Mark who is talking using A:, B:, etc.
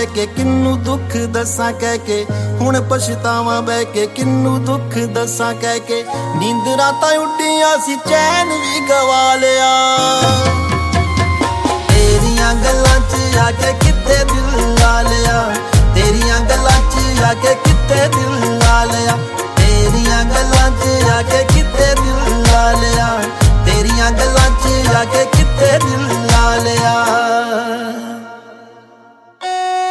A: ਬਹਿ ਕੇ ਕਿੰਨੂੰ ਦੁੱਖ ਦੱਸਾਂ ਕਹਿ ਕੇ, ਹੁਣ ਪਛਤਾਵਾਂ ਬਹਿ ਕੇ ਕਿੰਨੂੰ ਦੁੱਖ ਦੱਸਾਂ ਕਹਿ ਕੇ। ਨੀਂਦਰਾਂ ਤਾਂ ਉੱਡੀਆਂ ਸੀ ਚੈਨ ਵੀ ਗਵਾ ਲਿਆ, ਤੇਰੀਆਂ ਗੱਲਾਂ 'ਚ ਆ ਕੇ ਕਿਤੇ ਦਿਲ